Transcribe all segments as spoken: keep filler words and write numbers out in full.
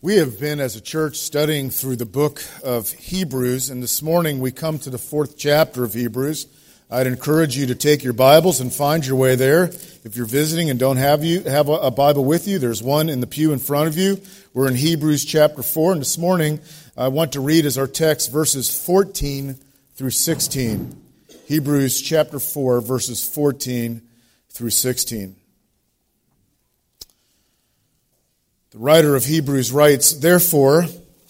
We have been, as a church, studying through the book of Hebrews, and this morning we come to the fourth chapter of Hebrews. I'd encourage you to take your Bibles and find your way there. If you're visiting and don't have you have a Bible with you, there's one in the pew in front of you. We're in Hebrews chapter four, and this morning I want to read as our text verses fourteen through sixteen. Hebrews chapter four, verses fourteen through sixteen. The writer of Hebrews writes, "Therefore,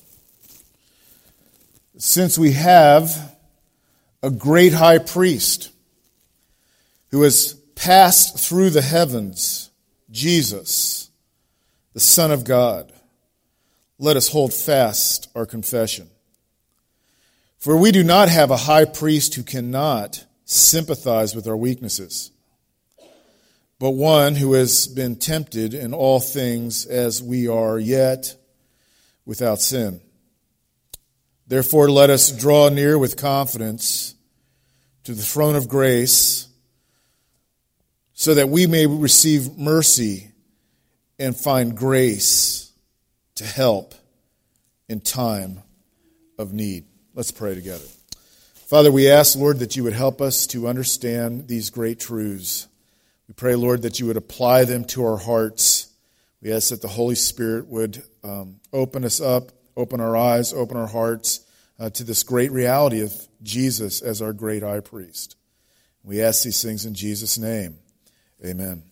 since we have a great high priest who has passed through the heavens, Jesus, the Son of God, let us hold fast our confession. For we do not have a high priest who cannot sympathize with our weaknesses, but one who has been tempted in all things as we are, yet without sin. Therefore, let us draw near with confidence to the throne of grace, so that we may receive mercy and find grace to help in time of need." Let's pray together. Father, we ask, Lord, that you would help us to understand these great truths. We pray, Lord, that you would apply them to our hearts. We ask that the Holy Spirit would um, open us up, open our eyes, open our hearts uh, to this great reality of Jesus as our great high priest. We ask these things in Jesus' name. Amen.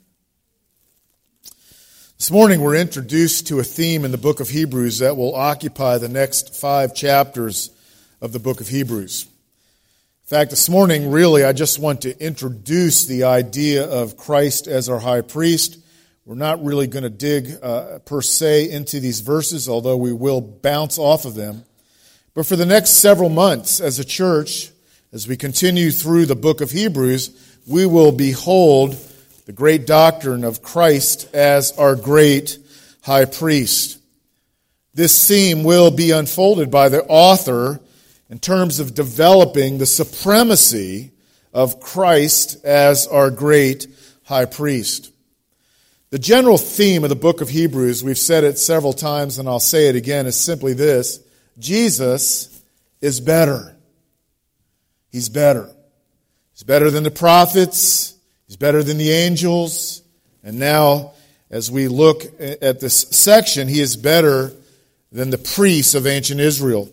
This morning we're introduced to a theme in the book of Hebrews that will occupy the next five chapters of the book of Hebrews. In fact, this morning, really, I just want to introduce the idea of Christ as our high priest. We're not really going to dig uh, per se into these verses, although we will bounce off of them. But for the next several months as a church, as we continue through the book of Hebrews, we will behold the great doctrine of Christ as our great high priest. This theme will be unfolded by the author in terms of developing the supremacy of Christ as our great high priest. The general theme of the book of Hebrews, we've said it several times and I'll say it again, is simply this: Jesus is better. He's better. He's better than the prophets. He's better than the angels. And now, as we look at this section, he is better than the priests of ancient Israel.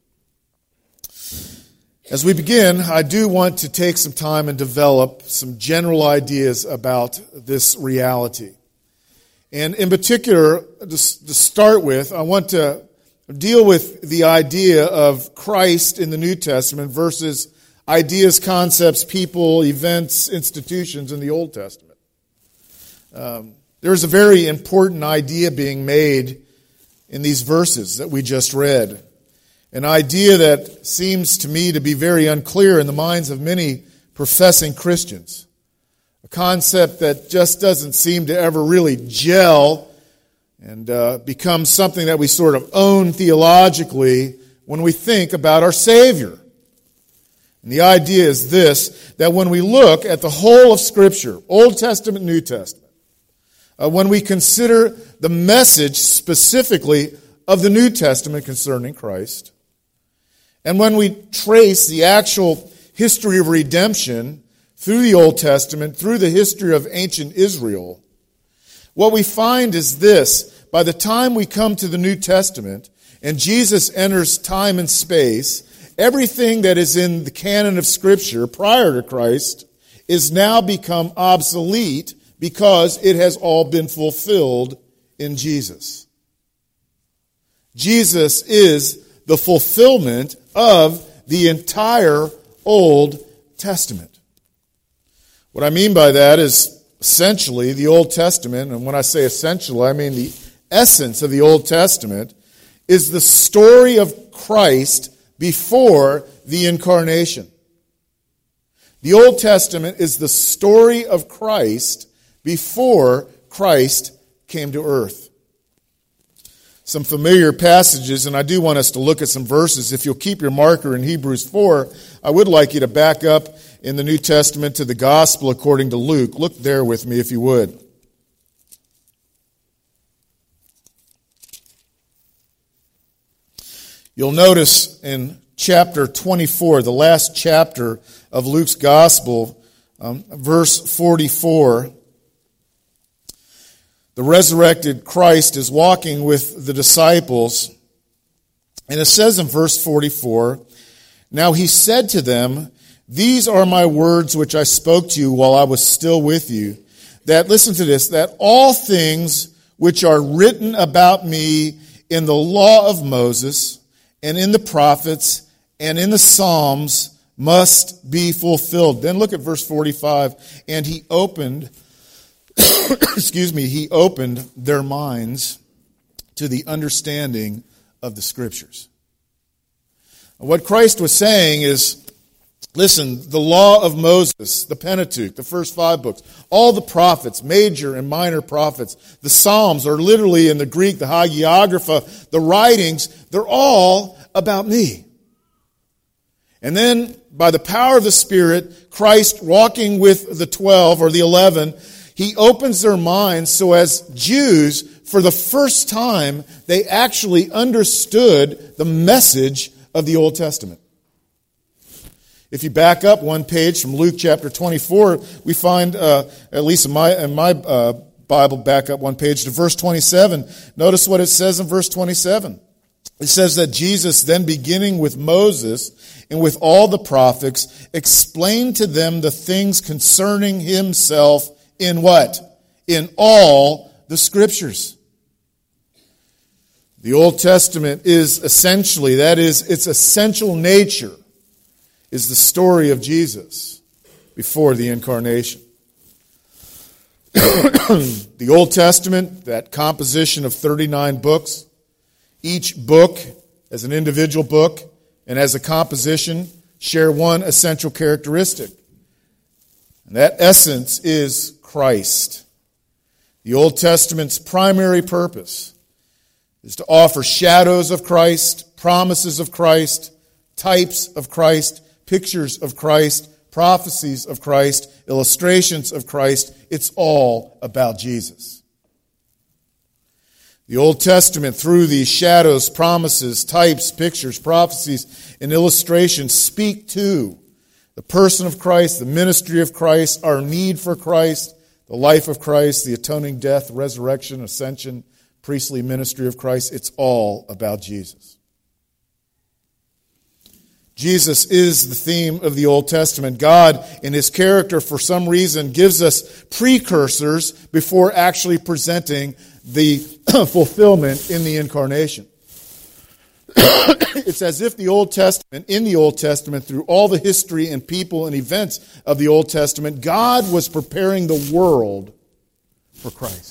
As we begin, I do want to take some time and develop some general ideas about this reality. And in particular, to start with, I want to deal with the idea of Christ in the New Testament versus ideas, concepts, people, events, institutions in the Old Testament. Um, there's a very important idea being made in these verses that we just read. An idea that seems to me to be very unclear in the minds of many professing Christians. A concept that just doesn't seem to ever really gel and uh, become something that we sort of own theologically when we think about our Savior. And the idea is this, that when we look at the whole of Scripture, Old Testament, New Testament, uh, when we consider the message specifically of the New Testament concerning Christ, and when we trace the actual history of redemption through the Old Testament, through the history of ancient Israel, what we find is this: by the time we come to the New Testament and Jesus enters time and space, everything that is in the canon of Scripture prior to Christ is now become obsolete because it has all been fulfilled in Jesus. Jesus is the fulfillment of the entire Old Testament. What I mean by that is essentially the Old Testament, and when I say essentially, I mean the essence of the Old Testament, is the story of Christ before the incarnation. The Old Testament is the story of Christ before Christ came to earth. Some familiar passages, and I do want us to look at some verses. If you'll keep your marker in Hebrews four, I would like you to back up in the New Testament to the Gospel according to Luke. Look there with me if you would. You'll notice in chapter twenty-four, the last chapter of Luke's Gospel, um, verse forty-four, the resurrected Christ is walking with the disciples, and it says in verse forty-four, "Now he said to them, these are my words which I spoke to you while I was still with you, that," listen to this, "that all things which are written about me in the law of Moses and in the prophets and in the Psalms must be fulfilled." Then look at verse forty-five. "And he opened, excuse me, he opened their minds to the understanding of the Scriptures." What Christ was saying is, listen, the law of Moses, the Pentateuch, the first five books, all the prophets, major and minor prophets, the Psalms, or literally in the Greek, the Hagiographa, the writings, they're all about me. And then, by the power of the Spirit, Christ walking with the twelve or the eleven, he opens their minds so as Jews, for the first time, they actually understood the message of the Old Testament. If you back up one page from Luke chapter twenty-four, we find, uh, at least in my, in my uh, Bible, back up one page to verse twenty-seven. Notice what it says in verse twenty-seven. It says that Jesus, then beginning with Moses and with all the prophets, explained to them the things concerning himself in what? In all the Scriptures. The Old Testament is essentially, that is, its essential nature, is the story of Jesus before the incarnation. The Old Testament, that composition of thirty-nine books, each book as an individual book and as a composition share one essential characteristic. And that essence is Christ. The Old Testament's primary purpose is to offer shadows of Christ, promises of Christ, types of Christ, pictures of Christ, prophecies of Christ, illustrations of Christ. It's all about Jesus. The Old Testament, through these shadows, promises, types, pictures, prophecies, and illustrations, speak to the person of Christ, the ministry of Christ, our need for Christ, the life of Christ, the atoning death, resurrection, ascension, priestly ministry of Christ. It's all about Jesus. Jesus is the theme of the Old Testament. God, in His character, for some reason, gives us precursors before actually presenting the fulfillment in the incarnation. It's as if the Old Testament, in the Old Testament, through all the history and people and events of the Old Testament, God was preparing the world for Christ.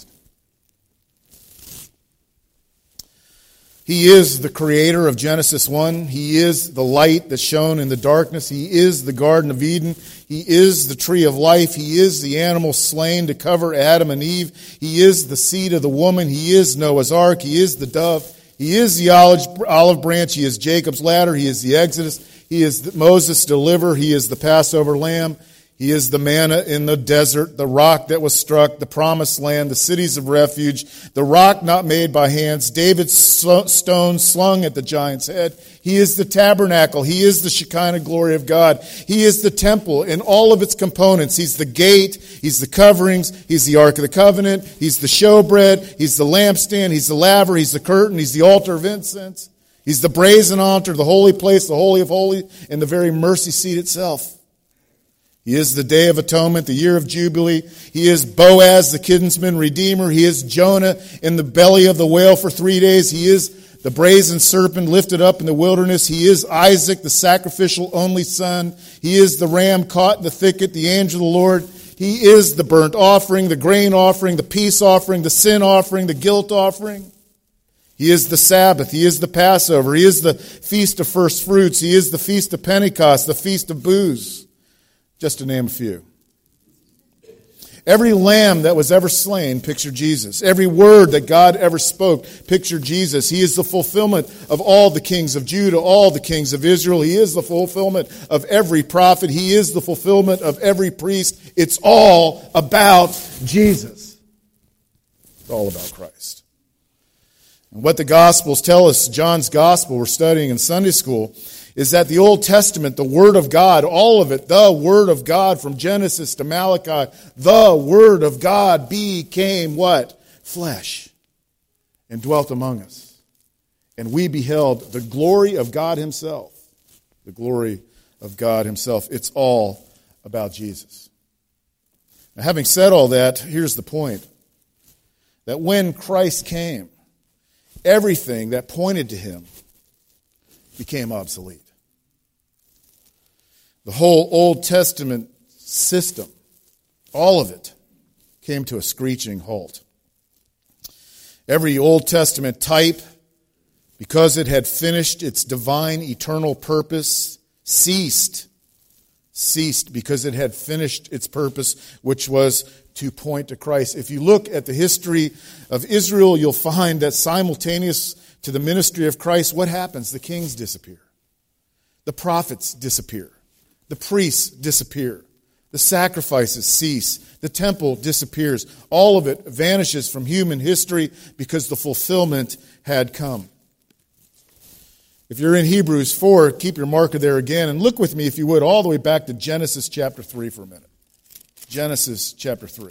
He is the creator of Genesis one. He is the light that shone in the darkness. He is the Garden of Eden. He is the tree of life. He is the animal slain to cover Adam and Eve. He is the seed of the woman. He is Noah's ark. He is the dove. He is the olive branch. He is Jacob's ladder. He is the Exodus. He is Moses' deliverer. He is the Passover lamb. He is the manna in the desert, the rock that was struck, the promised land, the cities of refuge, the rock not made by hands, David's stone slung at the giant's head. He is the tabernacle. He is the Shekinah glory of God. He is the temple in all of its components. He's the gate. He's the coverings. He's the Ark of the Covenant. He's the showbread. He's the lampstand. He's the laver. He's the curtain. He's the altar of incense. He's the brazen altar, the holy place, the holy of holies, and the very mercy seat itself. He is the day of atonement, the year of jubilee. He is Boaz, the kinsman redeemer. He is Jonah in the belly of the whale for three days. He is the brazen serpent lifted up in the wilderness. He is Isaac, the sacrificial only son. He is the ram caught in the thicket, the angel of the Lord. He is the burnt offering, the grain offering, the peace offering, the sin offering, the guilt offering. He is the Sabbath. He is the Passover. He is the feast of first fruits. He is the feast of Pentecost, the feast of booths. Just to name a few. Every lamb that was ever slain pictured Jesus. Every word that God ever spoke pictured Jesus. He is the fulfillment of all the kings of Judah, all the kings of Israel. He is the fulfillment of every prophet. He is the fulfillment of every priest. It's all about Jesus. It's all about Christ. And what the Gospels tell us, John's Gospel we're studying in Sunday school, is that the Old Testament, the Word of God, all of it, the Word of God from Genesis to Malachi, the Word of God became what? Flesh. And dwelt among us. And we beheld the glory of God himself. The glory of God himself. It's all about Jesus. Now, having said all that, here's the point. That when Christ came, everything that pointed to him became obsolete. The whole Old Testament system, all of it, came to a screeching halt. Every Old Testament type, because it had finished its divine eternal purpose, ceased. Ceased because it had finished its purpose, which was to point to Christ. If you look at the history of Israel, you'll find that simultaneous to the ministry of Christ, what happens? The kings disappear. The prophets disappear. The priests disappear. The sacrifices cease. The temple disappears. All of it vanishes from human history because the fulfillment had come. If you're in Hebrews four, keep your marker there again and look with me, if you would, all the way back to Genesis chapter three for a minute. Genesis chapter three.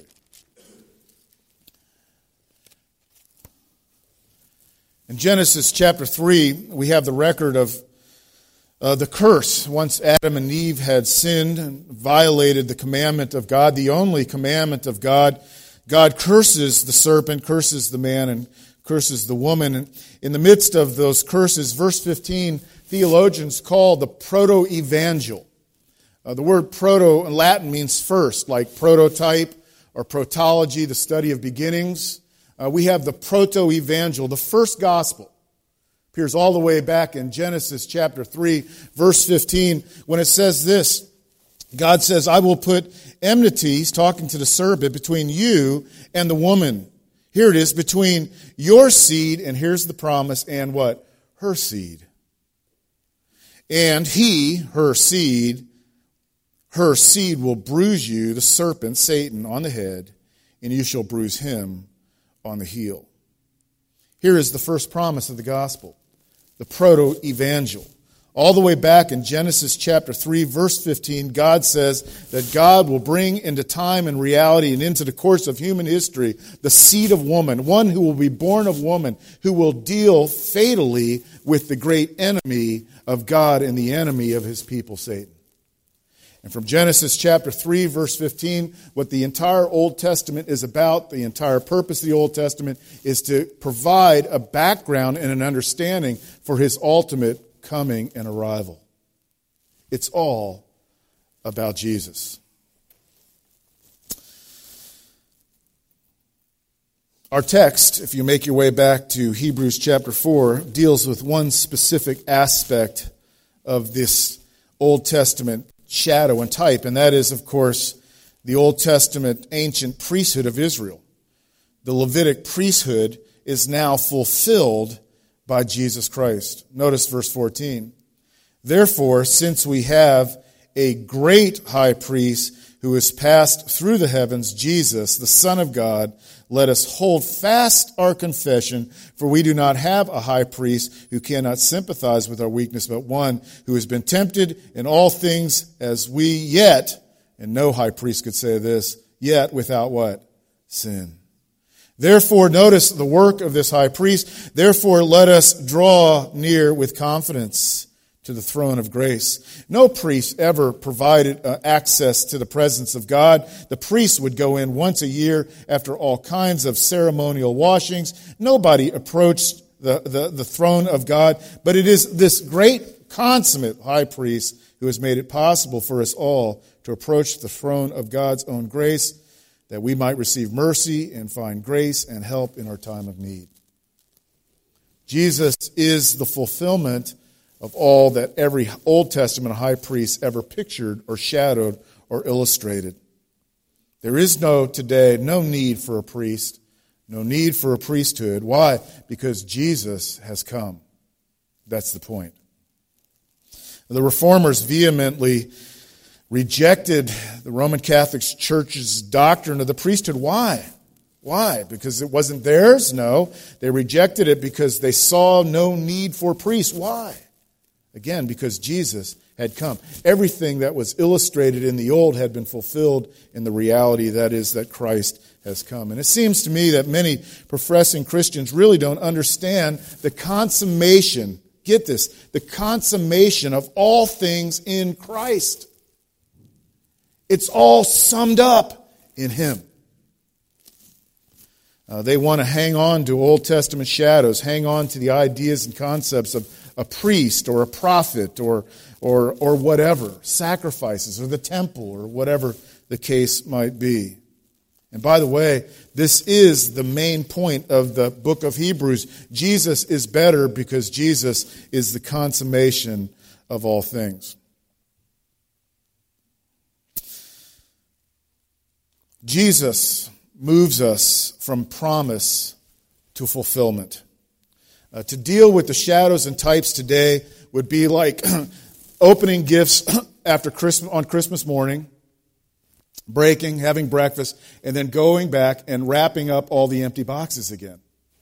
In Genesis chapter three, we have the record of uh, the curse. Once Adam and Eve had sinned and violated the commandment of God, the only commandment of God, God curses the serpent, curses the man, and curses the woman. And in the midst of those curses, verse fifteen, theologians call the proto-evangel. Uh, the word proto in Latin means first, like prototype or protology, the study of beginnings. Uh, we have the proto-evangel, the first gospel. Appears all the way back in Genesis chapter three, verse fifteen, when it says this. God says, I will put enmity, he's talking to the serpent, between you and the woman. Here it is, between your seed, and here's the promise, and what? Her seed. And he, her seed, her seed will bruise you, the serpent, Satan, on the head, and you shall bruise him on the heel. Here is the first promise of the gospel, the proto-evangel. All the way back in Genesis chapter three, verse fifteen, God says that God will bring into time and reality and into the course of human history the seed of woman, one who will be born of woman, who will deal fatally with the great enemy of God and the enemy of his people, Satan. And from Genesis chapter three, verse fifteen, what the entire Old Testament is about, the entire purpose of the Old Testament, is to provide a background and an understanding for his ultimate coming and arrival. It's all about Jesus. Our text, if you make your way back to Hebrews chapter four, deals with one specific aspect of this Old Testament shadow and type, and that is, of course, the Old Testament ancient priesthood of Israel. The Levitic priesthood is now fulfilled by Jesus Christ. Notice verse fourteen. Therefore, since we have a great high priest who has passed through the heavens, Jesus, the Son of God, let us hold fast our confession, for we do not have a high priest who cannot sympathize with our weakness, but one who has been tempted in all things as we, yet, and no high priest could say this, yet without what? Sin. Therefore, notice the work of this high priest. Therefore, let us draw near with confidence to the throne of grace. No priest ever provided uh, access to the presence of God. The priest would go in once a year after all kinds of ceremonial washings. Nobody approached the, the, the throne of God. But it is this great consummate high priest who has made it possible for us all to approach the throne of God's own grace, that we might receive mercy and find grace and help in our time of need. Jesus is the fulfillment of all that every Old Testament high priest ever pictured or shadowed or illustrated. There is no today, no need for a priest, no need for a priesthood. Why? Because Jesus has come. That's the point. The Reformers vehemently rejected the Roman Catholic Church's doctrine of the priesthood. Why? Why? Because it wasn't theirs? No. They rejected it because they saw no need for priests. Why? Again, because Jesus had come. Everything that was illustrated in the old had been fulfilled in the reality, that is, that Christ has come. And it seems to me that many professing Christians really don't understand the consummation, get this, the consummation of all things in Christ. It's all summed up in Him. Uh, they want to hang on to Old Testament shadows, hang on to the ideas and concepts of a priest or a prophet or or or whatever, sacrifices or the temple or whatever the case might be. And by the way, this is the main point of the book of Hebrews. Jesus is better because Jesus is the consummation of all things. Jesus moves us from promise to fulfillment. Uh, to deal with the shadows and types today would be like opening gifts after Christmas on Christmas morning, breaking, having breakfast, and then going back and wrapping up all the empty boxes again.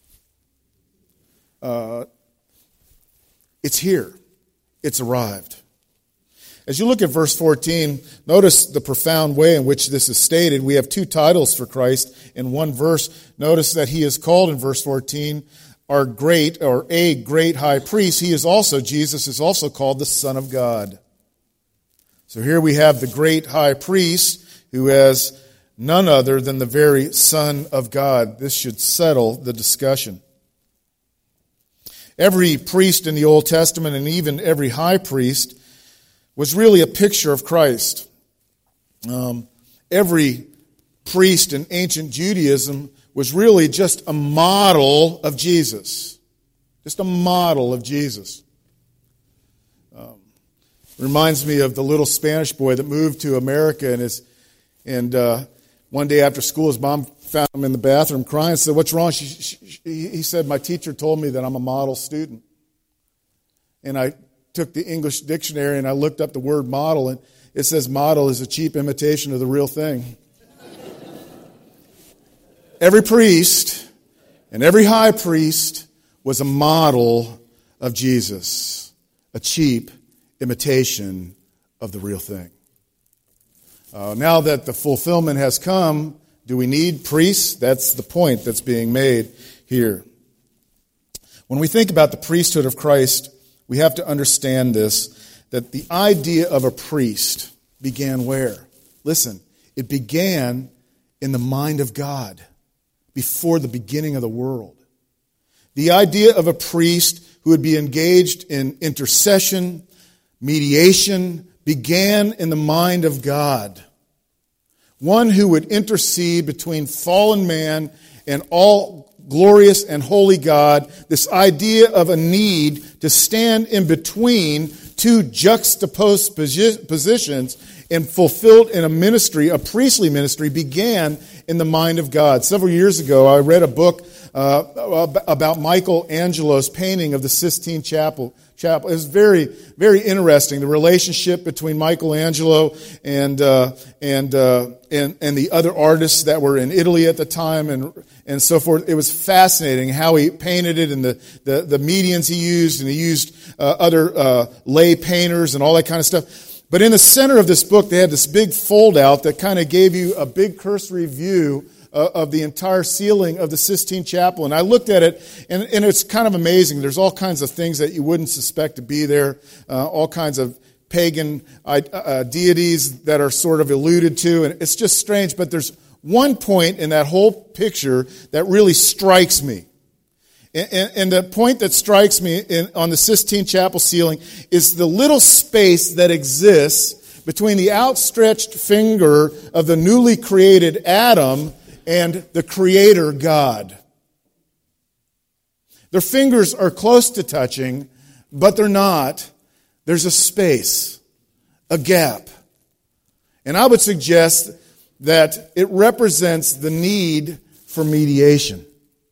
Uh, it's here. It's arrived. As you look at verse fourteen, notice the profound way in which this is stated. We have two titles for Christ in one verse. Notice that He is called in verse fourteen our great or a great high priest. He is also, Jesus is also called the Son of God. So here we have the great high priest who has none other than the very Son of God. This should settle the discussion. Every priest in the Old Testament and even every high priest was really a picture of Christ. Um, every priest in ancient Judaism was really just a model of Jesus. Just a model of Jesus. Um, reminds me of the little Spanish boy that moved to America and his, and uh, one day after school his mom found him in the bathroom crying and said, "What's wrong?" She, she, she, he said, "My teacher told me that I'm a model student." And I took the English dictionary and I looked up the word model, and it says model is a cheap imitation of the real thing. Every priest and every high priest was a model of Jesus, a cheap imitation of the real thing. Uh, now that the fulfillment has come, do we need priests? That's the point that's being made here. When we think about the priesthood of Christ, we have to understand this, that the idea of a priest began where? Listen, it began in the mind of God before the beginning of the world. The idea of a priest who would be engaged in intercession, mediation, began in the mind of God. One who would intercede between fallen man and all glorious and holy God. This idea of a need to stand in between two juxtaposed positions and fulfilled in a ministry, a priestly ministry, began in the mind of God. Several years ago, I read a book uh, about Michelangelo's painting of the Sistine Chapel. Chapel. It was very, very interesting. The relationship between Michelangelo and uh, and uh, and and the other artists that were in Italy at the time, and and so forth. It was fascinating how he painted it, and the the, the mediums he used, and he used uh, other uh, lay painters and all that kind of stuff. But in the center of this book, they had this big fold-out that kind of gave you a big cursory view uh, of the entire ceiling of the Sistine Chapel. And I looked at it, and, and it's kind of amazing. There's all kinds of things that you wouldn't suspect to be there, uh, all kinds of pagan uh, uh, deities that are sort of alluded to. And it's just strange, but there's one point in that whole picture that really strikes me. And, and the point that strikes me in, on the Sistine Chapel ceiling is the little space that exists between the outstretched finger of the newly created Adam and the Creator God. Their fingers are close to touching, but they're not. There's a space, a gap. And I would suggest that it represents the need for mediation.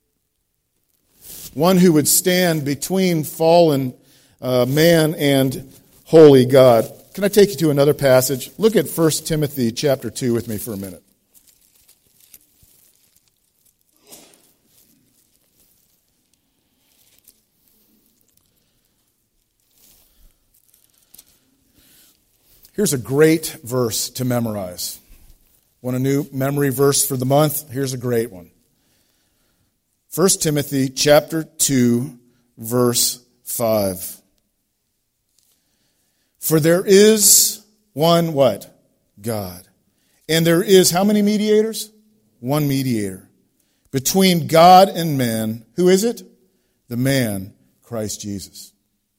One who would stand between fallen uh, man and holy God. Can I take you to another passage? Look at First Timothy chapter two with me for a minute. Here's a great verse to memorize. Want a new memory verse for the month? Here's a great one. First Timothy chapter two, verse five. For there is one what? God. And there is how many mediators? One mediator. Between God and man, who is it? The man, Christ Jesus.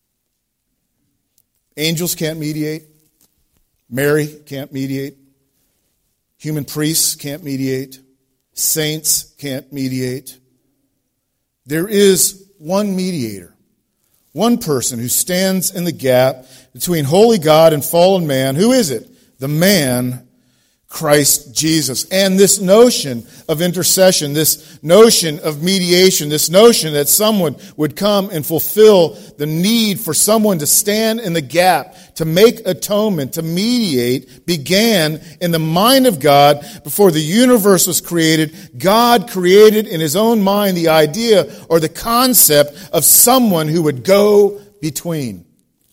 Angels can't mediate. Mary can't mediate. Human priests can't mediate. Saints can't mediate. There is one mediator. One person who stands in the gap between holy God and fallen man. Who is it? The man, Christ Jesus. And this notion of intercession, this notion of mediation, this notion that someone would come and fulfill the need for someone to stand in the gap, to make atonement, to mediate, began in the mind of God before the universe was created. God created in his own mind the idea or the concept of someone who would go between.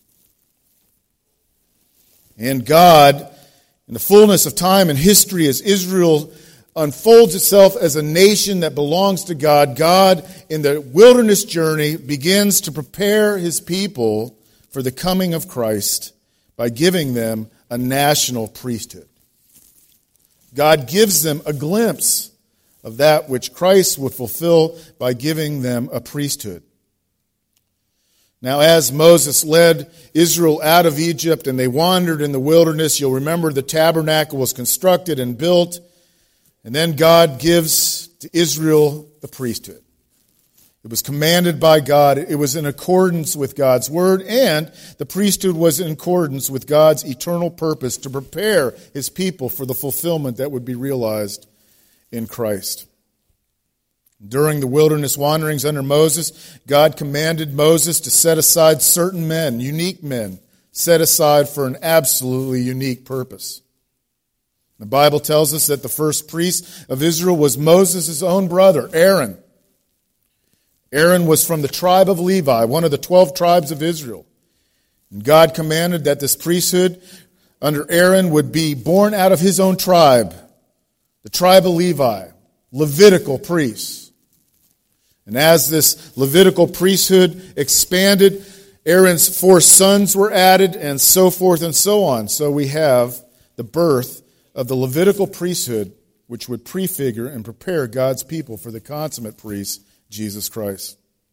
And God, in the fullness of time and history, as Israel unfolds itself as a nation that belongs to God, God, in the wilderness journey, begins to prepare his people for the coming of Christ by giving them a national priesthood. God gives them a glimpse of that which Christ would fulfill by giving them a priesthood. Now, as Moses led Israel out of Egypt and they wandered in the wilderness, you'll remember the tabernacle was constructed and built. And then God gives to Israel the priesthood. It was commanded by God. It was in accordance with God's word. And the priesthood was in accordance with God's eternal purpose to prepare his people for the fulfillment that would be realized in Christ. During the wilderness wanderings under Moses, God commanded Moses to set aside certain men, unique men, set aside for an absolutely unique purpose. The Bible tells us that the first priest of Israel was Moses' own brother, Aaron. Aaron was from the tribe of Levi, one of the twelve tribes of Israel. And God commanded that this priesthood under Aaron would be born out of his own tribe, the tribe of Levi, Levitical priests. And as this Levitical priesthood expanded, Aaron's four sons were added, and so forth and so on. So we have the birth of the Levitical priesthood, which would prefigure and prepare God's people for the consummate priest, Jesus Christ.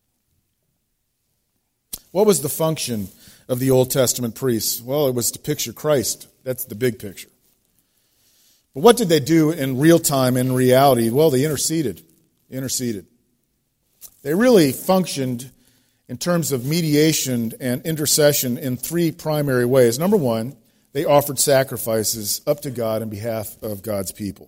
What was the function of the Old Testament priests? Well, it was to picture Christ. That's the big picture. But what did they do in real time, in reality? Well, they interceded. Interceded. They really functioned in terms of mediation and intercession in three primary ways. Number one, they offered sacrifices up to God on behalf of God's people.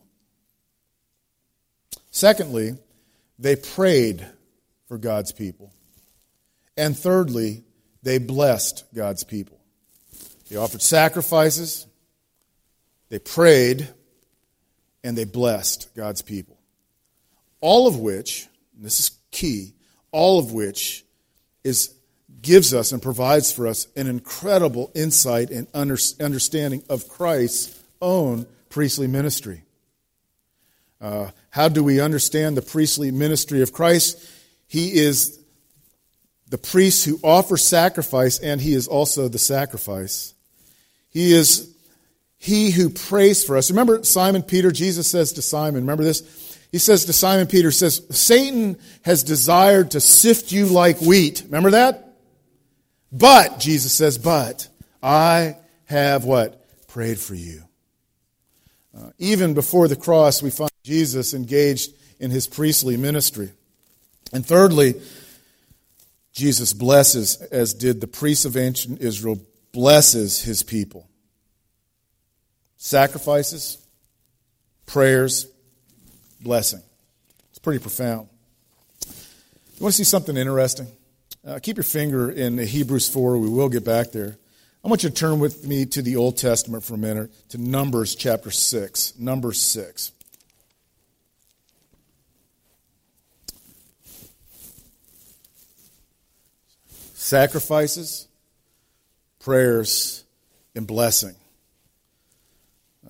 Secondly, they prayed for God's people. And thirdly, they blessed God's people. They offered sacrifices, they prayed, and they blessed God's people. All of which, and this is key, all of which is gives us and provides for us an incredible insight and under, understanding of Christ's own priestly ministry. Uh, how do we understand the priestly ministry of Christ? He is the priest who offers sacrifice, and he is also the sacrifice. He is he who prays for us. Remember Simon Peter? Jesus says to Simon, remember this? He says to Simon Peter, says, Satan has desired to sift you like wheat. Remember that? But, Jesus says, but I have what? Prayed for you. Uh, even before the cross, we find Jesus engaged in his priestly ministry. And thirdly, Jesus blesses, as did the priests of ancient Israel, blesses his people. Sacrifices, prayers, blessing. It's pretty profound. You want to see something interesting? Uh, keep your finger in Hebrews four. We will get back there. I want you to turn with me to the Old Testament for a minute, to Numbers chapter six. Numbers six. Sacrifices, prayers, and blessing.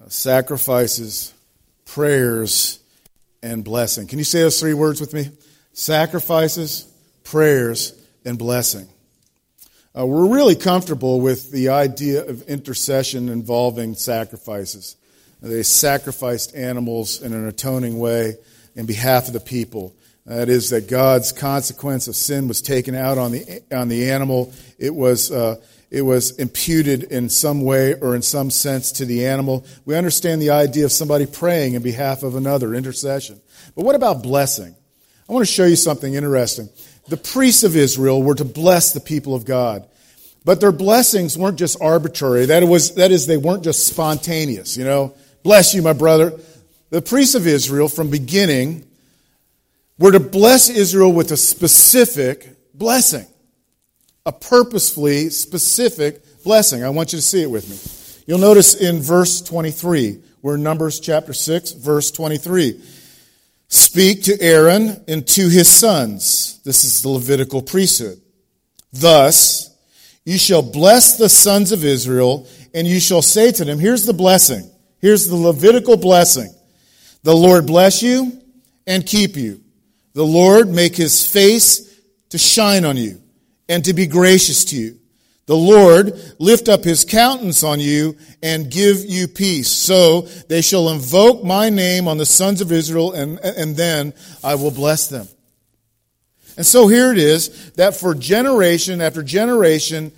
sacrifices, prayers, and blessing. Can you say those three words with me? Sacrifices, prayers, and blessing. Uh, we're really comfortable with the idea of intercession involving sacrifices. They sacrificed animals in an atoning way in behalf of the people. That is, that God's consequence of sin was taken out on the on the animal. It was uh, it was imputed in some way or in some sense to the animal. We understand the idea of somebody praying in behalf of another, intercession. But what about blessing? I want to show you something interesting. The priests of Israel were to bless the people of God. But their blessings weren't just arbitrary. That was, that is, they weren't just spontaneous, you know. Bless you, my brother. The priests of Israel, from beginning, were to bless Israel with a specific blessing. A purposefully specific blessing. I want you to see it with me. You'll notice in verse twenty-three, we're in Numbers chapter six, verse twenty-three. Speak to Aaron and to his sons. This is the Levitical priesthood. Thus, you shall bless the sons of Israel, and you shall say to them, here's the blessing. Here's the Levitical blessing. The Lord bless you and keep you. The Lord make his face to shine on you and to be gracious to you. The Lord lift up his countenance on you and give you peace. So they shall invoke my name on the sons of Israel, and, and then I will bless them. And so here it is that for generation after generation,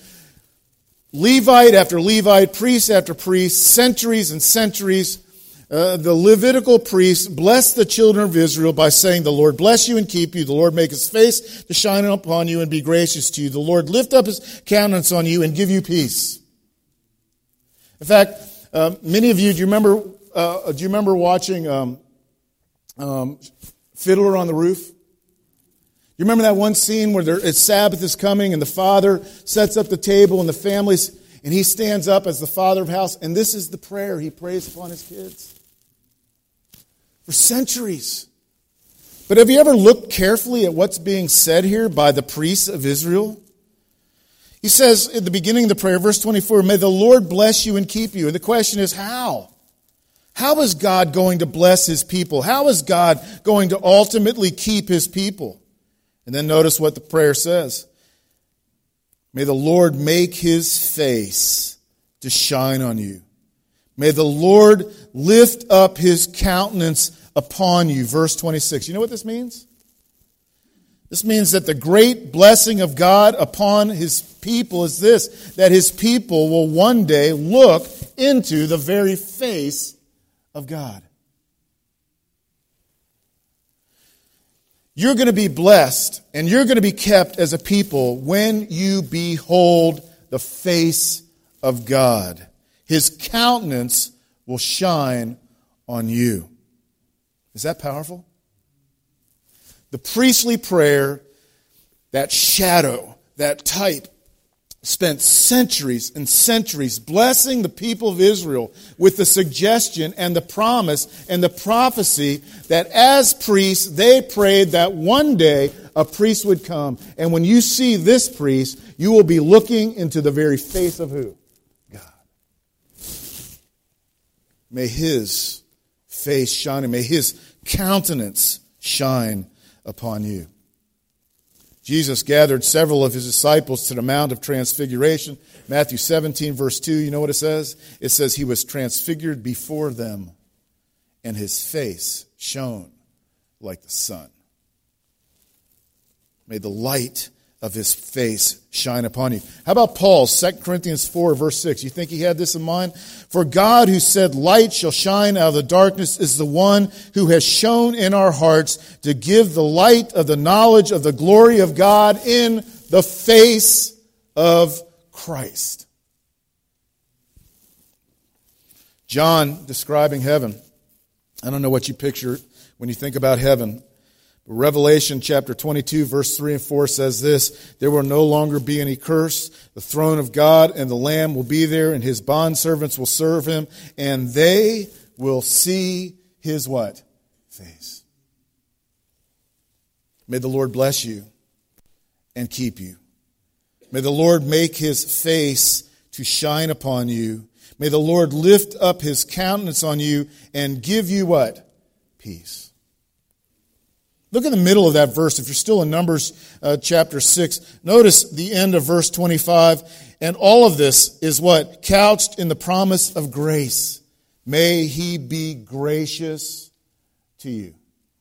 Levite after Levite, priest after priest, centuries and centuries, uh, the Levitical priests blessed the children of Israel by saying, the Lord bless you and keep you. The Lord make his face to shine upon you and be gracious to you. The Lord lift up his countenance on you and give you peace. In fact, uh, many of you, do you remember, uh, do you remember watching um, um, Fiddler on the Roof? You remember that one scene where there, it's Sabbath is coming and the father sets up the table and the families, and he stands up as the father of the house, and this is the prayer he prays upon his kids. For centuries. But have you ever looked carefully at what's being said here by the priests of Israel? He says at the beginning of the prayer, verse twenty-four, may the Lord bless you and keep you. And the question is, how? How is God going to bless his people? How is God going to ultimately keep his people? And then notice what the prayer says. May the Lord make his face to shine on you. May the Lord lift up his countenance upon you. Verse twenty-six. You know what this means? This means that the great blessing of God upon his people is this, that his people will one day look into the very face of God. You're going to be blessed and you're going to be kept as a people when you behold the face of God. His countenance will shine on you. Is that powerful? The priestly prayer, that shadow, that type, spent centuries and centuries blessing the people of Israel with the suggestion and the promise and the prophecy that as priests, they prayed that one day a priest would come. And when you see this priest, you will be looking into the very face of who? God. May his face shine, may his countenance shine upon you. Jesus gathered several of his disciples to the Mount of Transfiguration. Matthew seventeen, verse two, you know what it says? It says he was transfigured before them, and his face shone like the sun. May the light of his face shine upon you. How about Paul's Second Corinthians four, verse six? You think he had this in mind? For God, who said, light shall shine out of the darkness, is the one who has shone in our hearts to give the light of the knowledge of the glory of God in the face of Christ. John, describing heaven. I don't know what you picture when you think about heaven. Revelation chapter twenty-two, verse three and four says this, there will no longer be any curse. The throne of God and the Lamb will be there, and his bondservants will serve him, and they will see his what? Face. May the Lord bless you and keep you. May the Lord make his face to shine upon you May the Lord lift up his countenance on you and give you what? Peace. Look in the middle of that verse. If you're still in Numbers uh, chapter six, notice the end of verse twenty-five. And all of this is what? Couched in the promise of grace. May he be gracious to you.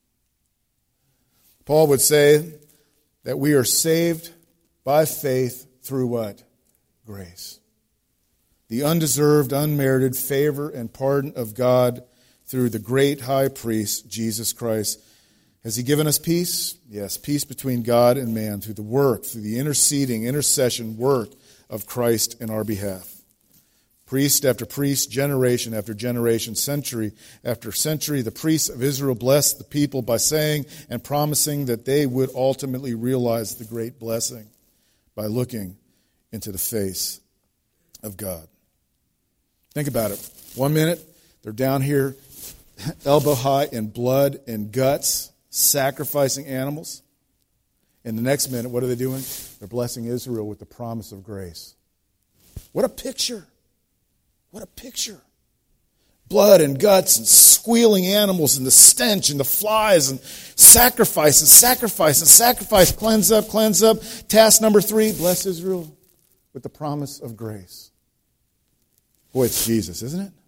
Paul would say that we are saved by faith through what? Grace. The undeserved, unmerited favor and pardon of God through the great high priest, Jesus Christ. Has he given us peace? Yes, peace between God and man through the work, through the interceding, intercession work of Christ in our behalf. Priest after priest, generation after generation, century after century, the priests of Israel blessed the people by saying and promising that they would ultimately realize the great blessing by looking into the face of God. Think about it. One minute, they're down here, elbow high in blood and guts, sacrificing animals. And the next minute, what are they doing? They're blessing Israel with the promise of grace. What a picture. What a picture. Blood and guts and squealing animals and the stench and the flies and sacrifice and sacrifice and sacrifice. Cleanse up, cleanse up. Task number three, bless Israel with the promise of grace. Boy, it's Jesus, isn't it?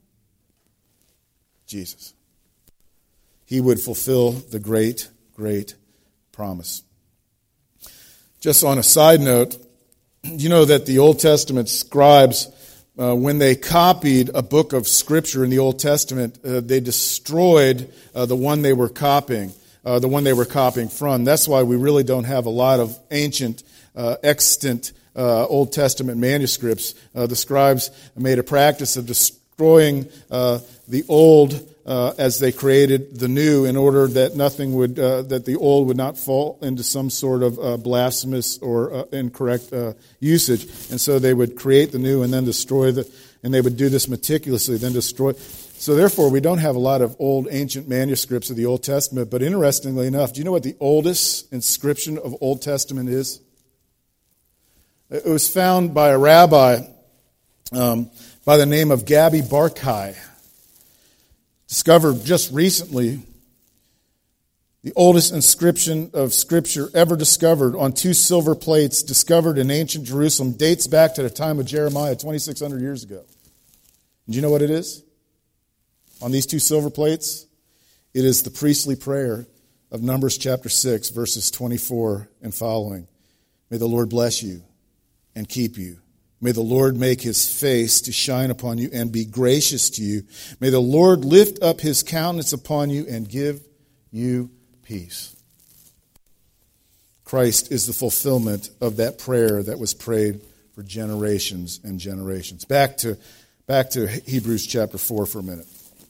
Jesus. He would fulfill the great, great promise. Just on a side note, you know that the Old Testament scribes, uh, when they copied a book of Scripture in the Old Testament, uh, they destroyed uh, the one they were copying, uh, the one they were copying from. That's why we really don't have a lot of ancient, uh, extant uh, Old Testament manuscripts. Uh, the scribes made a practice of destroying uh, the old Uh, as they created the new, in order that nothing would, uh, that the old would not fall into some sort of uh, blasphemous or uh, incorrect uh, usage. And so they would create the new and then destroy the, and they would do this meticulously, then destroy. So therefore, we don't have a lot of old ancient manuscripts of the Old Testament. But interestingly enough, do you know what the oldest inscription of Old Testament is? It was found by a rabbi um, by the name of Gabi Barkai. Discovered just recently, the oldest inscription of Scripture ever discovered on two silver plates discovered in ancient Jerusalem dates back to the time of Jeremiah, twenty-six hundred years ago. Do you know what it is? On these two silver plates, it is the priestly prayer of Numbers chapter six, verses twenty-four and following. May the Lord bless you and keep you. May the Lord make his face to shine upon you and be gracious to you. May the Lord lift up his countenance upon you and give you peace. Christ is the fulfillment of that prayer that was prayed for generations and generations. Back to, back to Hebrews chapter four for a minute.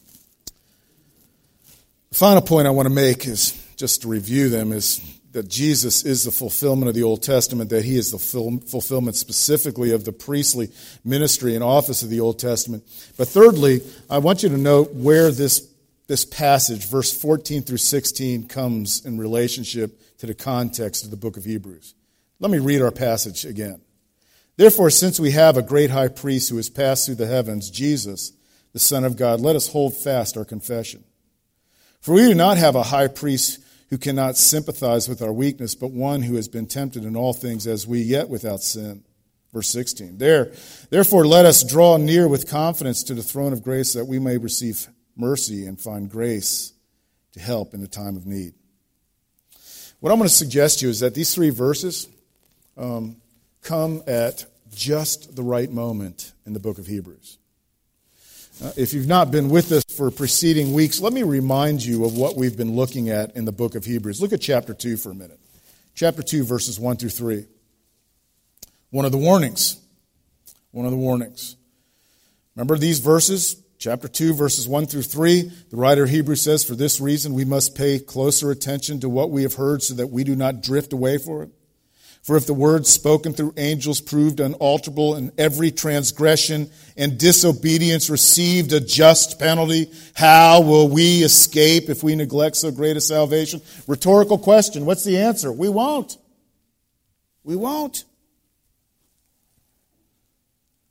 The final point I want to make is, just to review them, is that Jesus is the fulfillment of the Old Testament, that he is the fulfillment specifically of the priestly ministry and office of the Old Testament. But thirdly, I want you to note where this, this passage, verse fourteen through sixteen, comes in relationship to the context of the book of Hebrews. Let me read our passage again. Therefore, since we have a great high priest who has passed through the heavens, Jesus, the Son of God, let us hold fast our confession. For we do not have a high priest who cannot sympathize with our weakness, but one who has been tempted in all things as we, yet without sin. Verse sixteen. There, therefore let us draw near with confidence to the throne of grace, that we may receive mercy and find grace to help in the time of need. What I'm going to suggest to you is that these three verses um, come at just the right moment in the book of Hebrews. Uh, if you've not been with us for preceding weeks, let me remind you of what we've been looking at in the book of Hebrews. Look at chapter two for a minute. Chapter two, verses one through three. One of the warnings. One of the warnings. Remember these verses? Chapter two, verses one through three. The writer of Hebrews says, for this reason we must pay closer attention to what we have heard, so that we do not drift away from it. For if the word spoken through angels proved unalterable, and every transgression and disobedience received a just penalty, how will we escape if we neglect so great a salvation? Rhetorical question. What's the answer? We won't. We won't.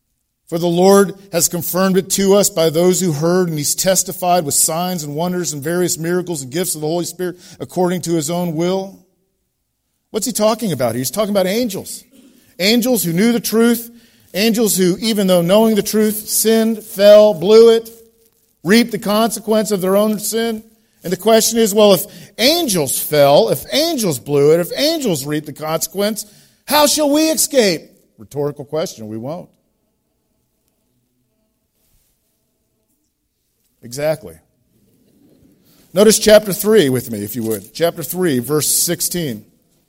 For the Lord has confirmed it to us by those who heard, and he's testified with signs and wonders and various miracles and gifts of the Holy Spirit according to his own will. What's he talking about here? He's talking about angels. Angels who knew the truth. Angels who, even though knowing the truth, sinned, fell, blew it, reaped the consequence of their own sin. And the question is, well, if angels fell, if angels blew it, if angels reaped the consequence, how shall we escape? Rhetorical question. We won't. Exactly. Notice chapter three with me, if you would. Chapter three, verse sixteen.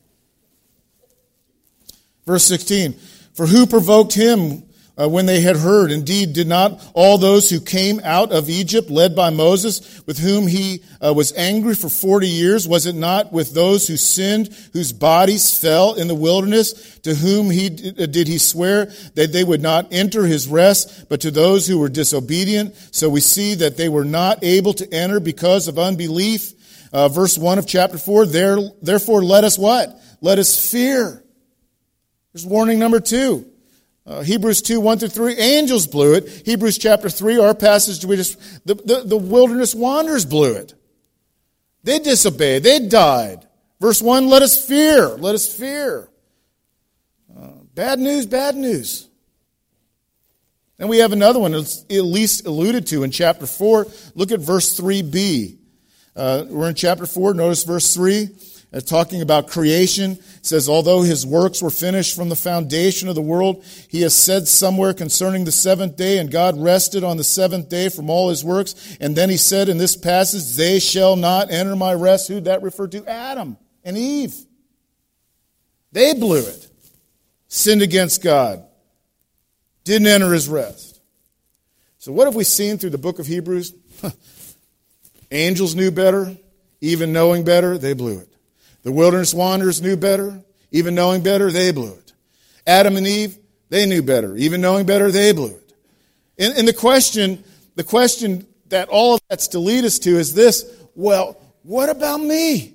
Verse sixteen. For who provoked him uh, when they had heard? Indeed, did not all those who came out of Egypt, led by Moses, with whom he uh, was angry for forty years, was it not with those who sinned, whose bodies fell in the wilderness, to whom he did he swear that they would not enter his rest, but to those who were disobedient? So we see that they were not able to enter because of unbelief. Uh, verse one of chapter four, there, therefore let us what? Let us fear. There's warning number two. Uh, Hebrews two, one through three, angels blew it. Hebrews chapter three, our passage, we just, the, the, the wilderness wanderers blew it. They disobeyed. They died. Verse one, let us fear. Let us fear. Uh, bad news, bad news. And we have another one that's at least alluded to in chapter four. Look at verse three b. Uh, we're in chapter four. Notice verse three. Uh, talking about creation, it says, although his works were finished from the foundation of the world, he has said somewhere concerning the seventh day, and God rested on the seventh day from all his works. And then he said in this passage, they shall not enter my rest. Who'd that refer to? Adam and Eve. They blew it. Sinned against God. Didn't enter his rest. So what have we seen through the book of Hebrews? Angels knew better. Even knowing better, they blew it. The wilderness wanderers knew better. Even knowing better, they blew it. Adam and Eve, they knew better. Even knowing better, they blew it. And, and the question, the question that all of that's to lead us to is this: well, what about me?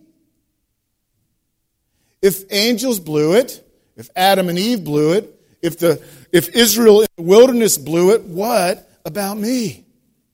If angels blew it, if Adam and Eve blew it, if the if Israel in the wilderness blew it, what about me?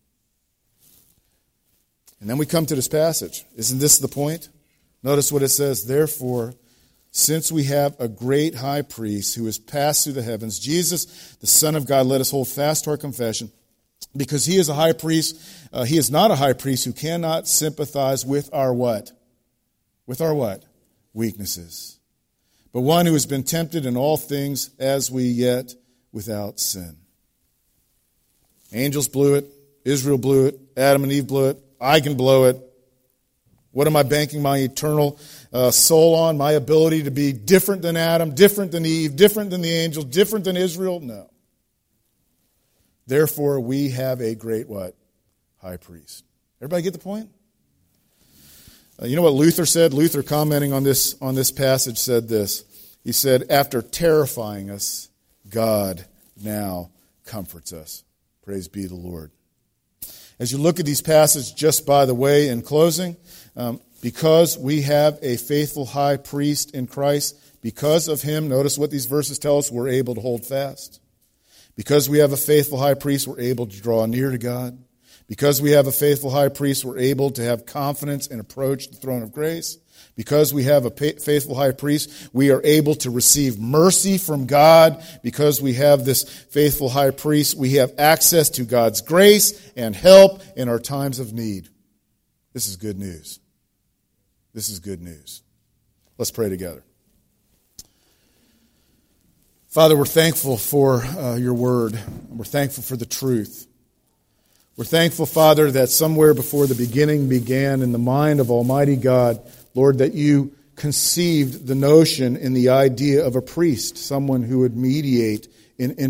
And then we come to this passage. Isn't this the point? Notice what it says. Therefore, since we have a great high priest who has passed through the heavens, Jesus, the Son of God, let us hold fast to our confession. Because he is a high priest, uh, he is not a high priest who cannot sympathize with our what? With our what? Weaknesses. But one who has been tempted in all things as we yet without sin. Angels blew it. Israel blew it. Adam and Eve blew it. I can blow it. What am I banking my eternal uh, soul on? My ability to be different than Adam, different than Eve, different than the angels, different than Israel? No. Therefore, we have a great what? High priest. Everybody get the point? Uh, you know what Luther said? Luther, commenting on this on this passage, said this. He said, after terrifying us, God now comforts us. Praise be the Lord. As you look at these passages, just by the way, in closing, um, because we have a faithful high priest in Christ, because of him, notice what these verses tell us, we're able to hold fast. Because we have a faithful high priest, we're able to draw near to God. Because we have a faithful high priest, we're able to have confidence and approach the throne of grace. Because we have a faithful high priest, we are able to receive mercy from God. Because we have this faithful high priest, we have access to God's grace and help in our times of need. This is good news. This is good news. Let's pray together. Father, we're thankful for uh, your word. We're thankful for the truth. We're thankful, Father, that somewhere before the beginning began in the mind of Almighty God, Lord, that you conceived the notion and the idea of a priest, someone who would mediate in